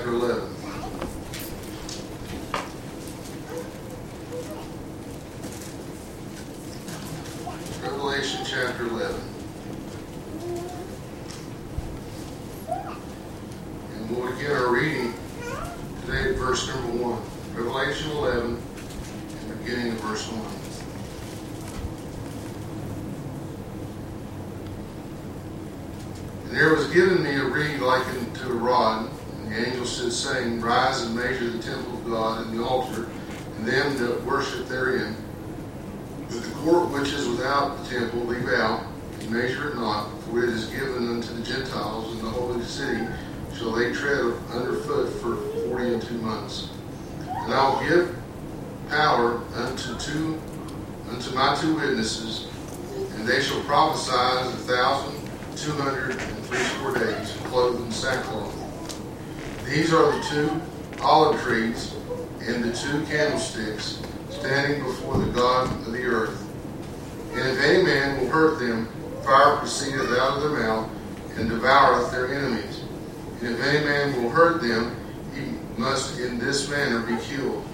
chapter 11. Revelation chapter 11. And we'll begin our reading today at verse number 1. Revelation 11, and beginning of verse 1. And there was given me a reed likened to a rod, and the angel stood saying, Rise and measure the temple of God and the altar, and them that worship therein. But the court which is without the temple leave out, and measure it not, for it is given unto the Gentiles, and the holy city shall they tread underfoot for 42 months. And I will give power unto my two witnesses, and they shall prophesy 1,260 days, clothed in sackcloth. These are the two olive trees and the two candlesticks standing before the God of the earth. And if any man will hurt them, fire proceedeth out of their mouth, and devoureth their enemies. And if any man will hurt them, he must in this manner be killed.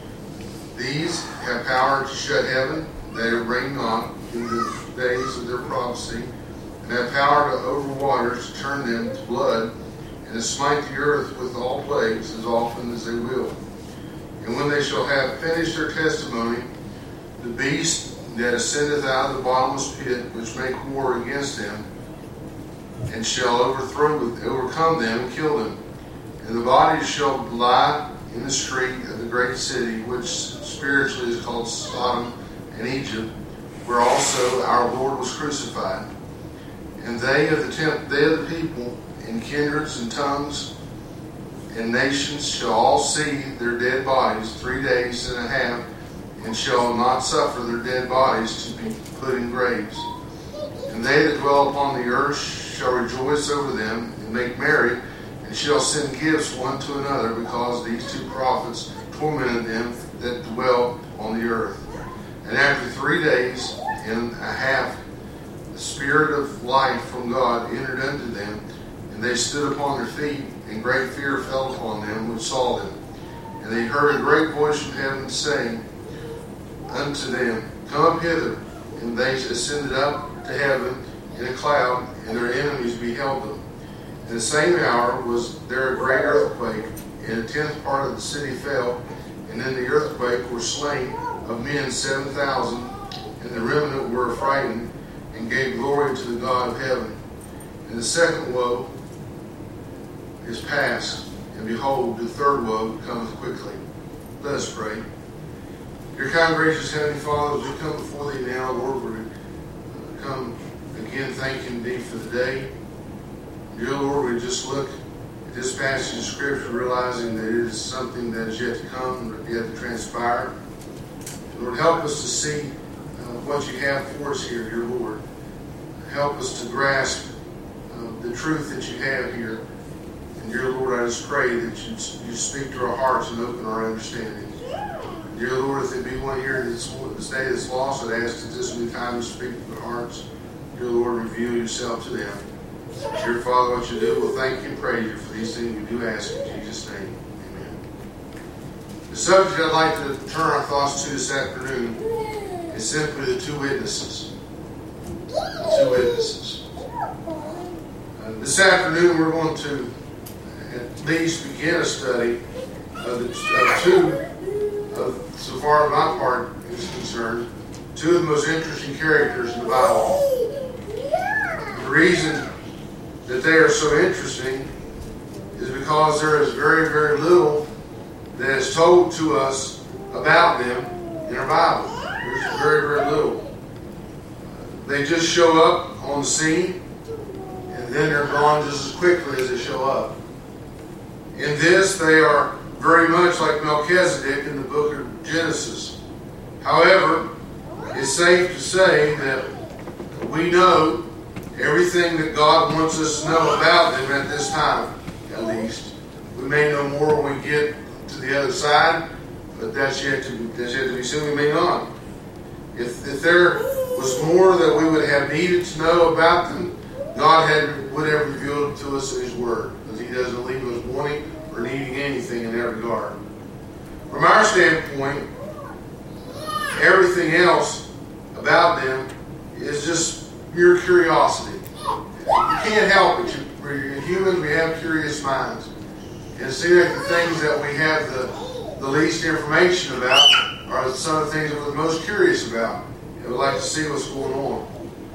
These have power to shut heaven, that it rain not in the days of their prophecy, and have power to over waters to turn them to blood, and to smite the earth with all plagues as often as they will. And when they shall have finished their testimony, the beast that ascendeth out of the bottomless pit, which make war against them, and shall overcome them and kill them. And the bodies shall lie in the street of the great city, which spiritually is called Sodom and Egypt, where also our Lord was crucified. And they of the people, in kindreds and tongues and nations, shall all see their dead bodies 3 days and a half, and shall not suffer their dead bodies to be put in graves. And they that dwell upon the earth shall rejoice over them, and make merry, and shall send gifts one to another, because these two prophets tormented them that dwell on the earth. And after 3 days and a half, the Spirit of life from God entered unto them, and they stood upon their feet, and great fear fell upon them which saw them. And they heard a great voice from heaven saying unto them, Come up hither. And they ascended up to heaven in a cloud, and their enemies beheld them. In the same hour was there a great earthquake, and a tenth part of the city fell, and in the earthquake were slain of men 7,000, and the remnant were affrighted, and gave glory to the God of heaven. And the second woe is past, and behold, the third woe cometh quickly. Let us pray. Dear kind, gracious Heavenly Father, as we come before Thee now, Lord, we come again thanking Thee for the day. Dear Lord, we just look at this passage of Scripture, realizing that it is something that is yet to come, yet to transpire. Lord, help us to see what You have for us here, dear Lord. Help us to grasp the truth that You have here. And dear Lord, I just pray that You speak to our hearts and open our understanding. Dear Lord, if there be one here this day that's lost, I'd ask that this be time to speak to their hearts. Dear Lord, reveal Yourself to them. Dear Father, what You do, we'll thank You and praise You for these things we do ask in Jesus' name. Amen. The subject I'd like to turn our thoughts to this afternoon is simply the two witnesses. The two witnesses. This afternoon we're going to at least begin a study of so far as my part is concerned, two of the most interesting characters in the Bible. The reason that they are so interesting is because there is very, very little that is told to us about them in our Bible. There's very, very little. They just show up on the scene, and then they're gone just as quickly as they show up. In this, they are very much like Melchizedek in the book of Genesis. However, it's safe to say that we know everything that God wants us to know about them at this time, at least. We may know more when we get to the other side, but that's yet to be seen. We may not. If there was more that we would have needed to know about them, God would have revealed it to us in His Word, because He doesn't leave us wanting or needing anything in that regard. From our standpoint, everything else about them is just mere curiosity. You can't help it. We're humans, we have curious minds. And it seems like the things that we have the least information about are some of the things that we're the most curious about. And we'd like to see what's going on.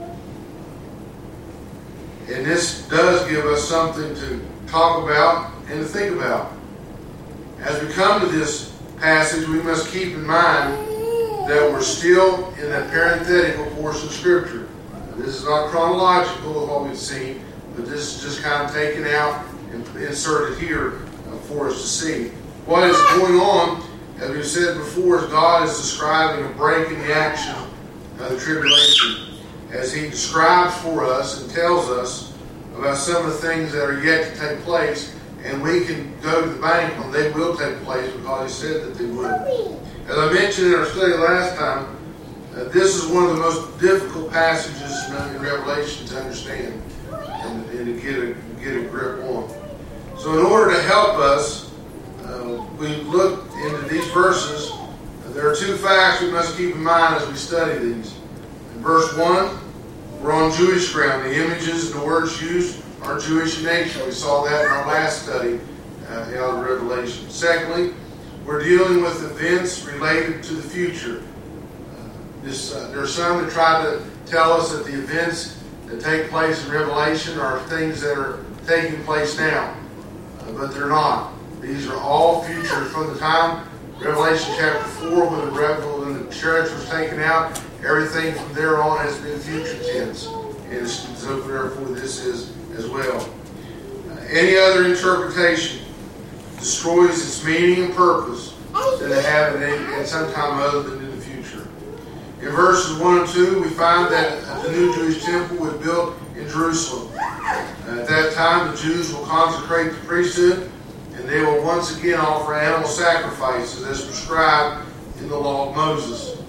And this does give us something to talk about and to think about. As we come to this passage, we must keep in mind that we're still in that parenthetical portion of Scripture. This is not chronological of what we've seen, but this is just kind of taken out and inserted here for us to see. What is going on, as we've said before, is God is describing a break in the action of the tribulation, as He describes for us and tells us about some of the things that are yet to take place, and we can go to the bank on they will take place because He said that they would. As I mentioned in our study last time, this is one of the most difficult passages in Revelation to understand and to get a grip on. So in order to help us, we look into these verses. There are two facts we must keep in mind as we study these. In verse 1, we're on Jewish ground. The images and the words used are Jewish in nature. We saw that in our last study out of Revelation. Secondly, we're dealing with events related to the future. There are some that try to tell us that the events that take place in Revelation are things that are taking place now. But they're not. These are all future. From the time Revelation chapter 4, when the church was taken out, everything from there on has been future tense. And so therefore this is as well. Any other interpretation destroys its meaning and purpose than to have it at some time other than in the future. In verses 1 and 2, we find that the new Jewish temple was built in Jerusalem. At that time, the Jews will consecrate the priesthood, and they will once again offer animal sacrifices as prescribed in the law of Moses.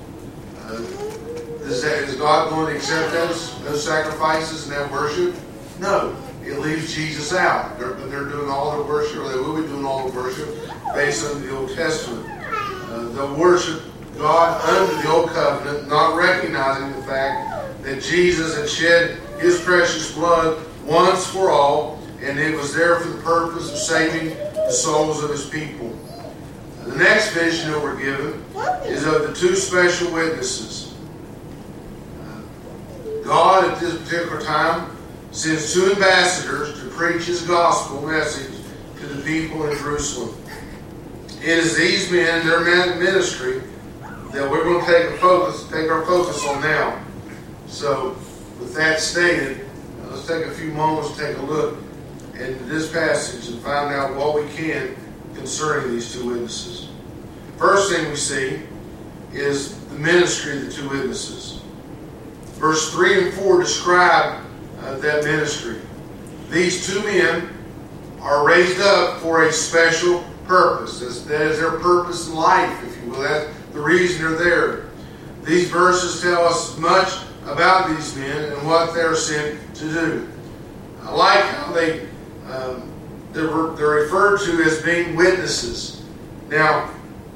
Is God going to accept those sacrifices and that worship? No. It leaves Jesus out. They're doing all their worship, or they will be doing all the worship based on the Old Testament. They'll worship God under the Old Covenant, not recognizing the fact that Jesus had shed His precious blood once for all, and it was there for the purpose of saving the souls of His people. The next vision that we're given is of the two special witnesses. God, at this particular time, sends two ambassadors to preach His gospel message to the people in Jerusalem. It is these men and their ministry that we're going to take our focus on now. So, with that stated, let's take a few moments to take a look into this passage and find out what we can concerning these two witnesses. First thing we see is the ministry of the two witnesses. Verse 3 and 4 describe that ministry. These two men are raised up for a special purpose. That is their purpose in life, if you will. That's the reason they're there. These verses tell us much about these men and what they're sent to do. I like how they're referred to as being witnesses. Now,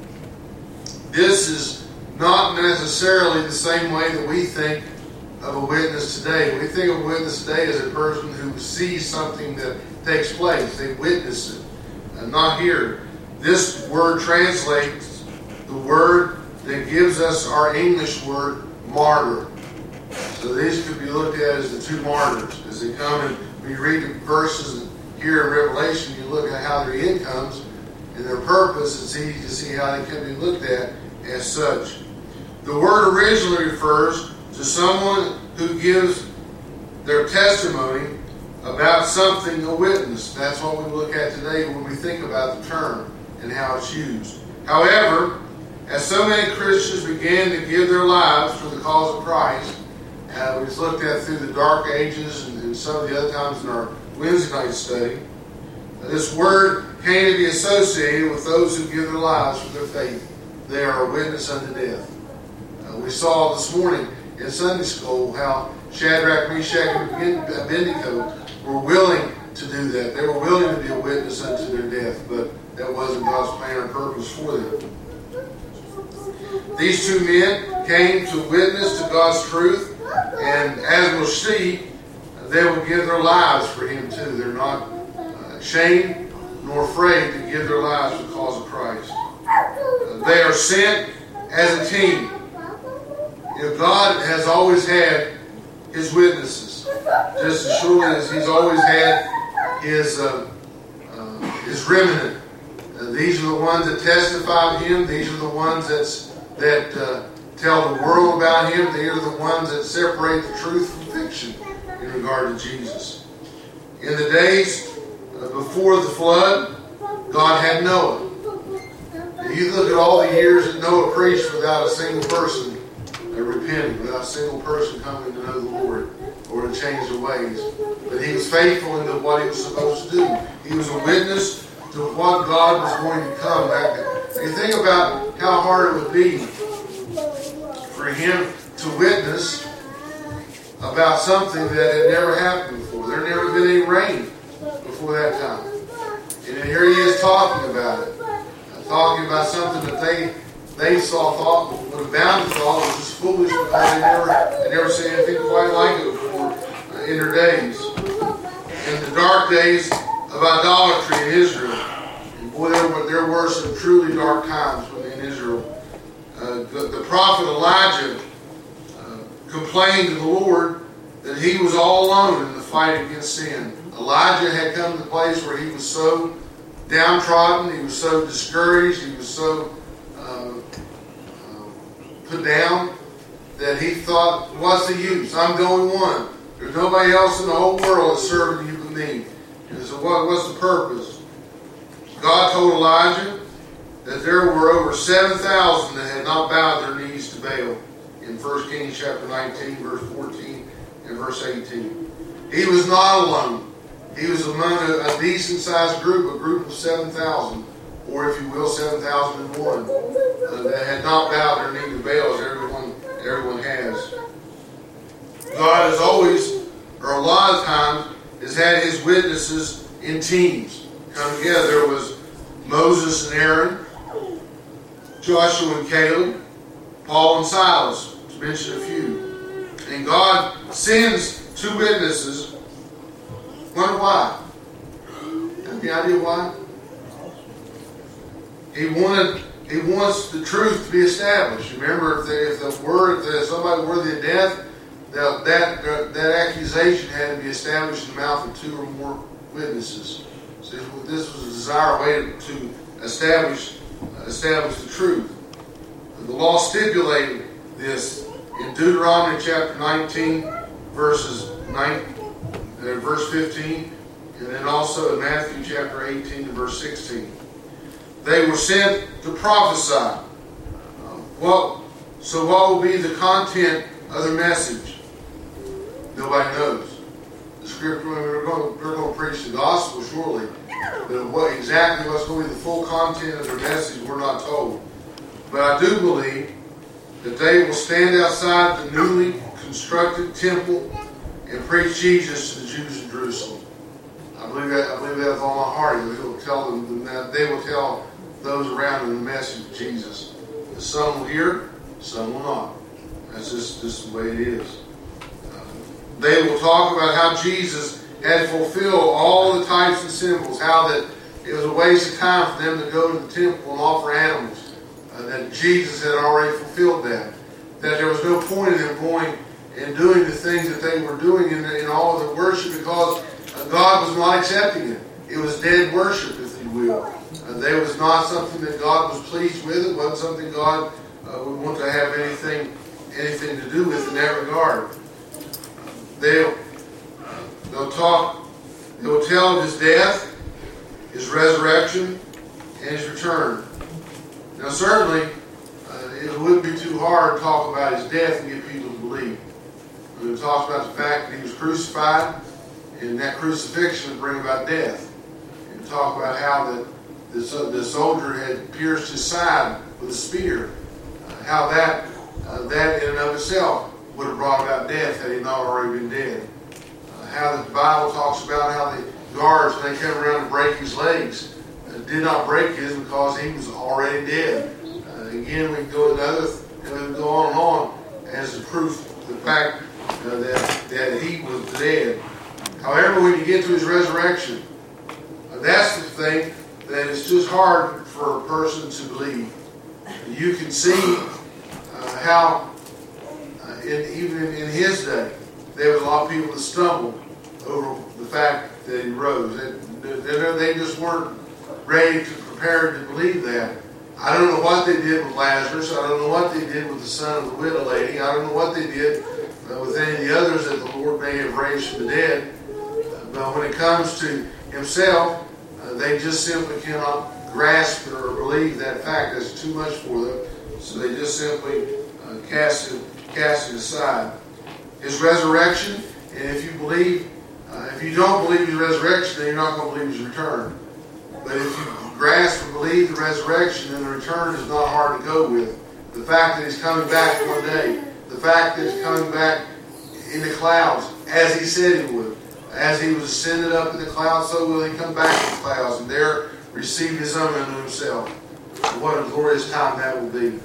this is not necessarily the same way that we think of a witness today. We think of a witness today as a person who sees something that takes place. They witness it. Not here. This word translates the word that gives us our English word martyr. So these could be looked at as the two martyrs. As they come and when you read the verses here in Revelation, you look at how their end comes and their purpose. It's easy to see how they can be looked at as such. The word originally refers to someone who gives their testimony about something, a witness. That's what we look at today when we think about the term and how it's used. However, as so many Christians began to give their lives for the cause of Christ, we've looked at through the Dark Ages and some of the other times in our Wednesday night study, this word came to be associated with those who give their lives for their faith. They are a witness unto death. We saw this morning in Sunday school how Shadrach, Meshach, and Abednego were willing to do that. They were willing to be a witness unto their death, but that wasn't God's plan or purpose for them. These two men came to witness to God's truth, and as we'll see, they will give their lives for Him too. They're not ashamed nor afraid to give their lives for the cause of Christ. They are sent as a team. God has always had His witnesses, just as surely as He's always had His remnant. These are the ones that testify of Him. These are the ones that tell the world about Him. They are the ones that separate the truth from fiction in regard to Jesus. In the days before the flood, God had Noah. And you look at all the years that Noah preached without a single person repenting, without a single person coming to know the Lord or to change their ways. But he was faithful into what he was supposed to do. He was a witness to what God was going to come back. You think about how hard it would be for him to witness about something that had never happened before. There had never been any rain before that time. And here he is talking about it. Talking about something that they thought would have bound to thought was just foolish because they never seen anything quite like it before in their days. In the dark days of idolatry in Israel. And boy, there were some truly dark times in Israel. The prophet Elijah complained to the Lord that he was all alone in the fight against sin. Elijah had come to the place where he was so downtrodden, he was so discouraged, he was so put down that he thought, what's the use? I'm the only one. There's nobody else in the whole world that's serving you but me. And so what's the purpose? God told Elijah that there were over 7,000 that had not bowed their knees to Baal in 1 Kings chapter 19, verse 14 and verse 18. He was not alone. He was among a decent-sized group, a group of 7,000, or if you will, 7,001, that had not bowed their knee to Baal as everyone has. God has always, or a lot of times, has had His witnesses in teams come together. There was Moses and Aaron, Joshua and Caleb, Paul and Silas, to mention a few. And God sends two witnesses. Wonder why? Have any idea why? He wants the truth to be established. Remember, if somebody worthy of death, that accusation had to be established in the mouth of two or more witnesses. So this was a desired way to establish the truth. The law stipulated this in Deuteronomy chapter 19, verse 15, and then also in Matthew chapter 18 and verse 16. They were sent to prophesy. What will be the content of their message? Nobody knows. The scripture, we're going to preach the gospel, surely. But what's going to be the full content of their message, we're not told. But I do believe that they will stand outside the newly constructed temple and preach Jesus to the Jews in Jerusalem. I believe that with all my heart. They will tell those around them the message of Jesus. Some will hear, some will not. That's just the way it is. They will talk about how Jesus had fulfilled all the types and symbols, how that it was a waste of time for them to go to the temple and offer animals, that Jesus had already fulfilled that there was no point in them going and doing the things that they were doing in all of the worship because God was not accepting it. It was dead worship, if you will. There was not something that God was pleased with. It wasn't something God would want to have anything to do with in that regard. They'll tell of His death, His resurrection, and His return. Now certainly, it wouldn't be too hard to talk about His death and get people to believe. It talks about the fact that He was crucified, and that crucifixion would bring about death. And talk about how the soldier had pierced his side with a spear. How that in and of itself would have brought about death had he not already been dead. How the Bible talks about how guards, when they came around to break his legs, did not break his because he was already dead. Again, we go go on and on as a proof of the fact that he was dead. However, when you get to his resurrection, that's the thing that is just hard for a person to believe. You can see how, even in his day, there was a lot of people that stumbled over the fact that he rose. They just weren't ready to prepare to believe that. I don't know what they did with Lazarus. I don't know what they did with the son of the widow lady. I don't know what they did with any of the others that the Lord may have raised from the dead. But when it comes to himself, they just simply cannot grasp it or believe that fact. That's too much for them. So they just simply cast it aside. His resurrection, and if you don't believe his resurrection, then you're not going to believe his return. But if you grasp and believe the resurrection, then the return is not hard to go with. The fact that he's coming back one day, the fact that he's coming back in the clouds, as he said he would. As he was ascended up in the clouds, so will he come back in the clouds, and there receive his own unto himself. What a glorious time that will be.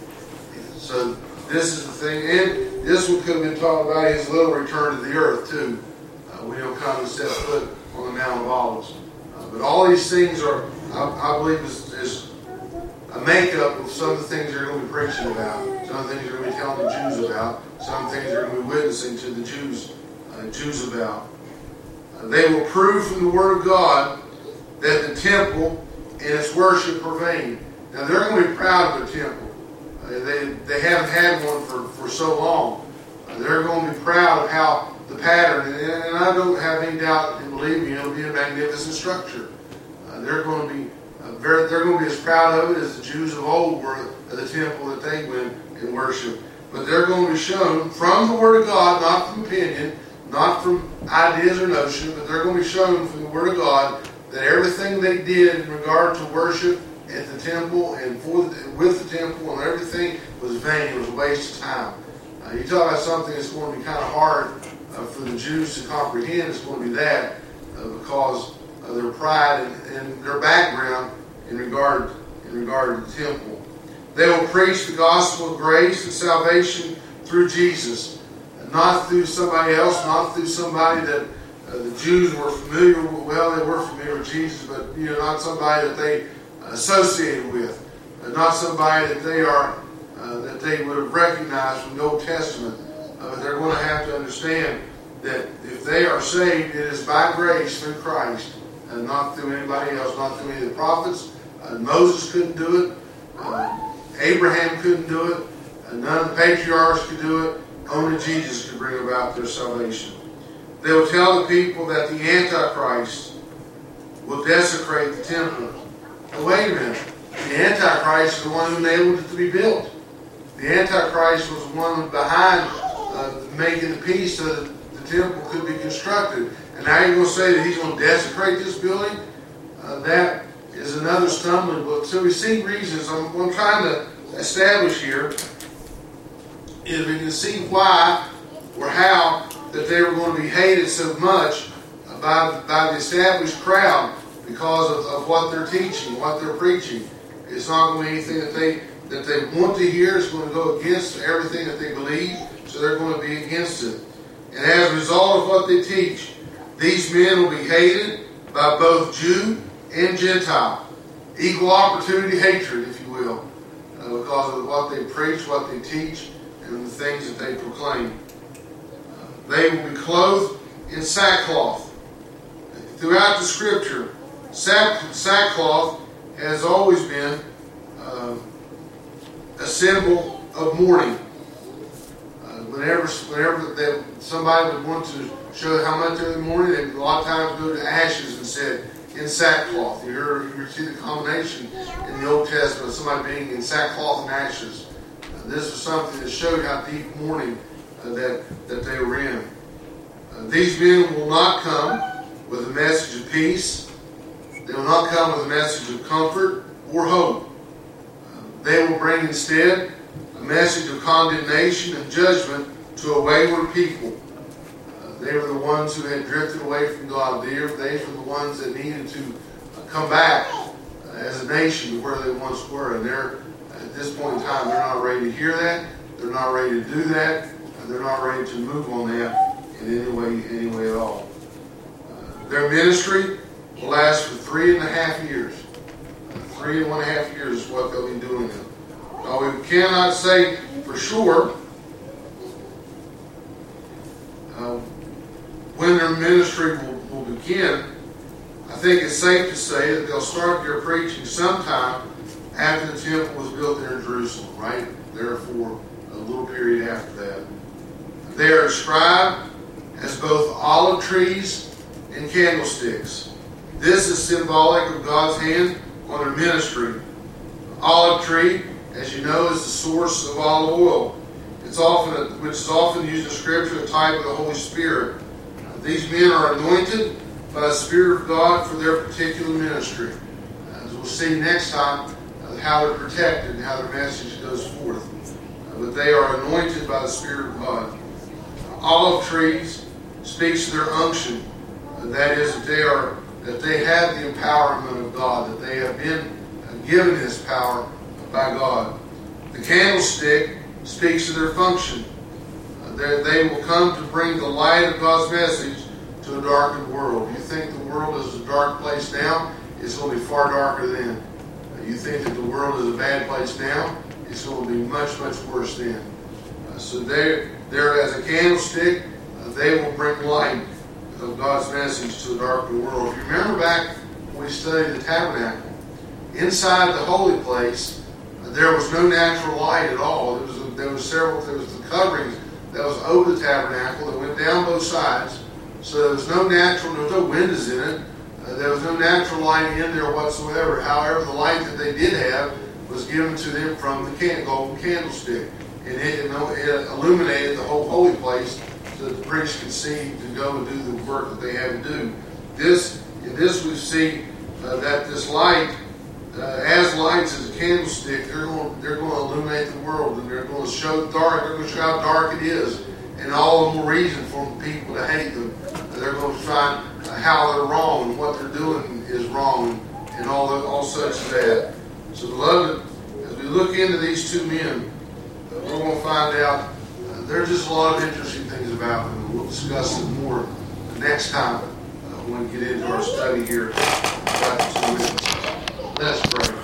So this is the thing, and this one could have been talking about his little return to the earth too, when he'll come and set foot on the Mount of Olives. But all these things are, I believe, is a makeup of some of the things they're going to be preaching about, some of the things they're going to be telling the Jews about, some of the things they're going to be witnessing to the Jews about. They will prove from the Word of God that the temple and its worship are vain. Now they're going to be proud of their temple. They haven't had one for so long. They're going to be proud of how the pattern, and I don't have any doubt, and believe me, it'll be a magnificent structure. They're going to be as proud of it as the Jews of old were of the temple that they went and worshiped. But they're going to be shown from the Word of God, not from opinion, not from ideas or notion, but they're going to be shown from the Word of God that everything they did in regard to worship at the temple and with the temple and everything was vain. It was a waste of time. You talk about something that's going to be kind of hard for the Jews to comprehend. It's going to be that because of their pride and their background in regard to the temple. They will preach the gospel of grace and salvation through Jesus, not through somebody else, not through somebody that the Jews were familiar with. Well, they were familiar with Jesus, but not somebody that they associated with, not somebody that they would have recognized from the Old Testament. But they're going to have to understand that if they are saved, it is by grace through Christ, and not through anybody else, not through any of the prophets. Moses couldn't do it. Abraham couldn't do it. None of the patriarchs could do it. Only Jesus could bring about their salvation. They will tell the people that the Antichrist will desecrate the temple. Now, wait a minute. The Antichrist is the one who enabled it to be built. The Antichrist was the one behind making the peace so that the temple could be constructed. And now you're going to say that he's going to desecrate this building? That is another stumbling block. So we see reasons. I'm trying to establish here is we can see why or how that they were going to be hated so much by the established crowd because of what they're teaching, what they're preaching. It's not going to be anything that they want to hear. It's going to go against everything that they believe, so they're going to be against it. And as a result of what they teach, these men will be hated by both Jew and Gentile. Equal opportunity hatred, if you will, because of what they preach, what they teach, and the things that they proclaim. They will be clothed in sackcloth. Throughout the Scripture, sackcloth has always been a symbol of mourning. Whenever somebody would want to show how much they're mourning, they would a lot of times go to ashes and said, in sackcloth. You see the combination in the Old Testament of somebody being in sackcloth and ashes. This was something that showed how deep mourning that they were in. These men will not come with a message of peace. They will not come with a message of comfort or hope. They will bring instead a message of condemnation and judgment to a wayward people. They were the ones who had drifted away from God. They were the ones that needed to come back as a nation to where they once were. And at this point in time, they're not ready to hear that. They're not ready to do that. And they're not ready to move on that in any way at all. Their ministry will last for 3.5 years. 3.5 years is what they'll be doing it. Now, we cannot say for sure when their ministry will begin. I think it's safe to say that they'll start their preaching sometime after the temple was built there in Jerusalem, right? Therefore, a little period after that. They are described as both olive trees and candlesticks. This is symbolic of God's hand on their ministry. Olive tree, as you know, is the source of olive oil. Which is often used in Scripture, a type of the Holy Spirit. These men are anointed by the Spirit of God for their particular ministry. As we'll see next time, how they're protected and how their message goes forth. But they are anointed by the Spirit of God. Olive trees speaks to their unction. That is, that they have the empowerment of God, that they have been given this power by God. The candlestick speaks to their function. They will come to bring the light of God's message to a darkened world. You think the world is a dark place now? It's going to be far darker then. You think that the world is a bad place now? It's going to be much, much worse then. So there as a candlestick, they will bring light of God's message to a darkened world. If you remember back when we studied the tabernacle, inside the holy place, there was no natural light at all. There was the coverings that was over the tabernacle that went down both sides. So there was no windows in it. There was no natural light in there whatsoever. However, the light that they did have was given to them from the golden candlestick. And it illuminated the whole holy place so that the priest could see to go and do the work that they had to do. In this we see that this light, as lights as a candlestick, they're going to illuminate the world, and they're going to show how dark it is, and all the more reason for people to hate them. They're going to find how they're wrong and what they're doing is wrong, and all such as that. So, beloved, as we look into these two men, we're going to find out there's just a lot of interesting things about them. We'll discuss them more next time when we get into our study here about the two men. Let's pray.